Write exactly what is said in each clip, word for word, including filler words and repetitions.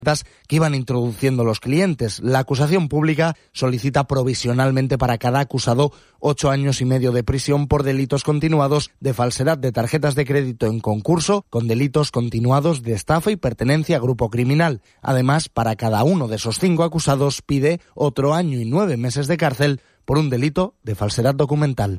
que iban introduciendo los clientes. La acusación pública solicita provisionalmente para cada acusado ocho años y medio de prisión por delitos continuados de falsedad de tarjetas de crédito en concurso, con delitos continuados de estafa y pertenencia a grupo criminal. Además, para cada uno de esos cinco acusados pide otro año y nueve meses de cárcel por un delito de falsedad documental.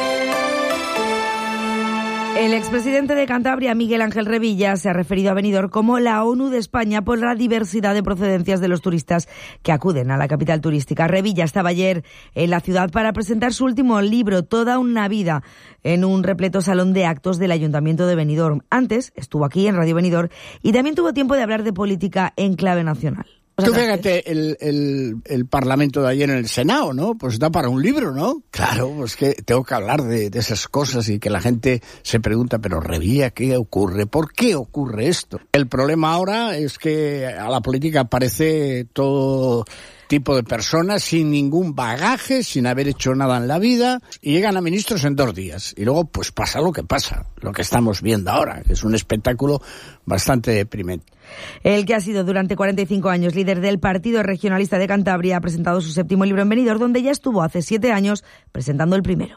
El expresidente de Cantabria, Miguel Ángel Revilla, se ha referido a Benidorm como la ONU de España por la diversidad de procedencias de los turistas que acuden a la capital turística. Revilla estaba ayer en la ciudad para presentar su último libro, Toda una vida, en un repleto salón de actos del Ayuntamiento de Benidorm. Antes estuvo aquí en Radio Benidorm y también tuvo tiempo de hablar de política en clave nacional. Tú fíjate, el, el, el Parlamento de ayer en el Senado, ¿no? Pues da para un libro, ¿no? Claro, pues que tengo que hablar de, de esas cosas y que la gente se pregunta, pero Revilla, ¿qué ocurre? ¿Por qué ocurre esto? El problema ahora es que a la política aparece todo tipo de personas sin ningún bagaje, sin haber hecho nada en la vida, y llegan a ministros en dos días. Y luego, pues pasa lo que pasa, lo que estamos viendo ahora, que es un espectáculo bastante deprimente. El que ha sido durante cuarenta y cinco años líder del Partido Regionalista de Cantabria ha presentado su séptimo libro en Benidorm, donde ya estuvo hace siete años presentando el primero.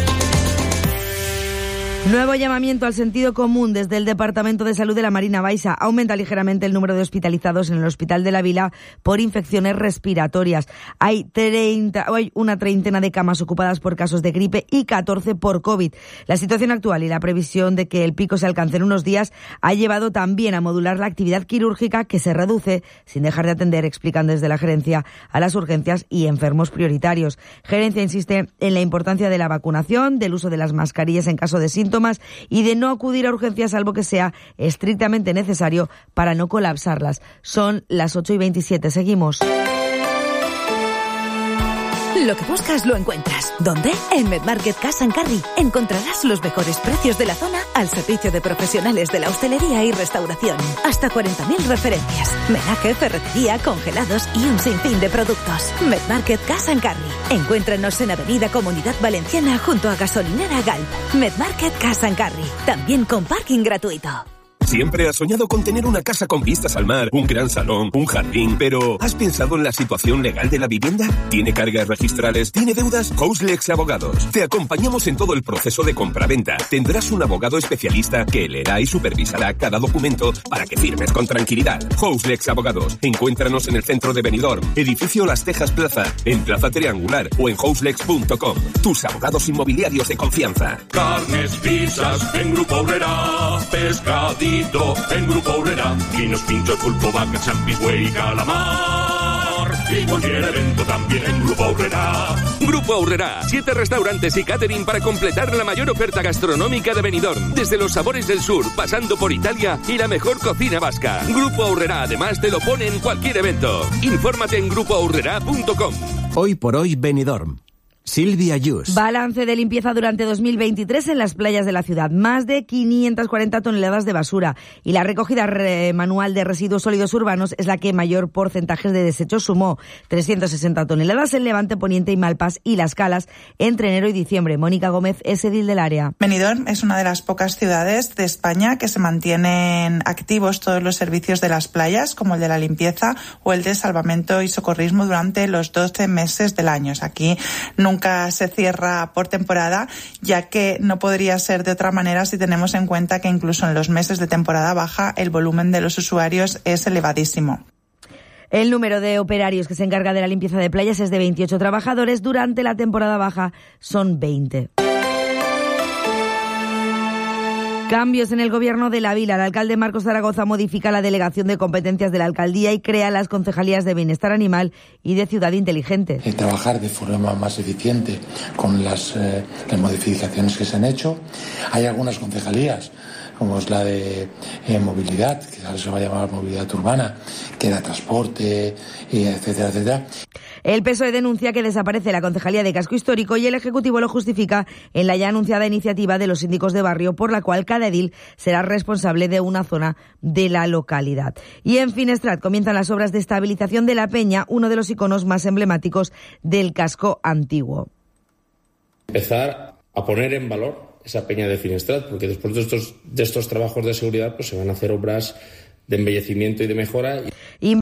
Nuevo llamamiento al sentido común desde el Departamento de Salud de la Marina Baixa. Aumenta ligeramente el número de hospitalizados en el Hospital de la Vila por infecciones respiratorias. Hay, treinta, hay una treintena de camas ocupadas por casos de gripe y catorce por COVID. La situación actual y la previsión de que el pico se alcance en unos días ha llevado también a modular la actividad quirúrgica, que se reduce sin dejar de atender, explican desde la gerencia, a las urgencias y enfermos prioritarios. Gerencia insiste en la importancia de la vacunación, del uso de las mascarillas en caso de síntomas y de no acudir a urgencias salvo que sea estrictamente necesario para no colapsarlas. Son las ocho y veintisiete. Seguimos. Lo que buscas lo encuentras. ¿Dónde? En Medmarket Cash and Carry. Encontrarás los mejores precios de la zona al servicio de profesionales de la hostelería y restauración. Hasta cuarenta mil referencias. Menaje, ferretería, congelados y un sinfín de productos. Medmarket Cash and Carry. Encuéntranos en Avenida Comunidad Valenciana junto a Gasolinera Galp. Medmarket Cash and Carry. También con parking gratuito. Siempre has soñado con tener una casa con vistas al mar, un gran salón, un jardín, pero ¿has pensado en la situación legal de la vivienda? ¿Tiene cargas registrales? ¿Tiene deudas? Houselex Abogados. Te acompañamos en todo el proceso de compraventa. Tendrás un abogado especialista que leerá y supervisará cada documento para que firmes con tranquilidad. Houselex Abogados. Encuéntranos en el centro de Benidorm, edificio Las Tejas Plaza, en Plaza Triangular o en houselex punto com. Tus abogados inmobiliarios de confianza. Carnes, pizzas, en Grupo Aurrera, pescadito en Grupo Aurrera, vinos, pincho, pulpo, vaca, champis, güey y calamar. Y cualquier evento también en Grupo Aurrera. Grupo Aurrera, siete restaurantes y catering para completar la mayor oferta gastronómica de Benidorm. Desde los sabores del sur, pasando por Italia y la mejor cocina vasca. Grupo Aurrera además te lo pone en cualquier evento. Infórmate en grupo aurrera punto com. Hoy por hoy Benidorm. Silvia Yus. Balance de limpieza durante dos mil veintitrés en las playas de la ciudad. Más de quinientas cuarenta toneladas de basura. Y la recogida re- manual de residuos sólidos urbanos es la que mayor porcentaje de desechos sumó. trescientas sesenta toneladas en Levante, Poniente y Malpas y Las Calas entre enero y diciembre. Mónica Gómez es edil del área. Benidorm es una de las pocas ciudades de España que se mantienen activos todos los servicios de las playas, como el de la limpieza o el de salvamento y socorrismo durante los doce meses del año. Aquí nunca Nunca se cierra por temporada, ya que no podría ser de otra manera si tenemos en cuenta que incluso en los meses de temporada baja el volumen de los usuarios es elevadísimo. El número de operarios que se encarga de la limpieza de playas es de veintiocho trabajadores. Durante la temporada baja son veinte. Cambios en el gobierno de la Vila. El alcalde Marcos Zaragoza modifica la delegación de competencias de la alcaldía y crea las concejalías de bienestar animal y de ciudad inteligente. Eh, trabajar de forma más eficiente con las, eh, las modificaciones que se han hecho. Hay algunas concejalías, como es la de eh, movilidad, que ahora se va a llamar movilidad urbana, que da transporte, etcétera, etcétera. El P S O E denuncia que desaparece la Concejalía de Casco Histórico y el Ejecutivo lo justifica en la ya anunciada iniciativa de los síndicos de barrio, por la cual cada edil será responsable de una zona de la localidad. Y en Finestrat comienzan las obras de estabilización de la Peña, uno de los iconos más emblemáticos del casco antiguo. Empezar a poner en valor esa Peña de Finestrat, porque después de estos, de estos trabajos de seguridad pues se van a hacer obras de embellecimiento y de mejora. Y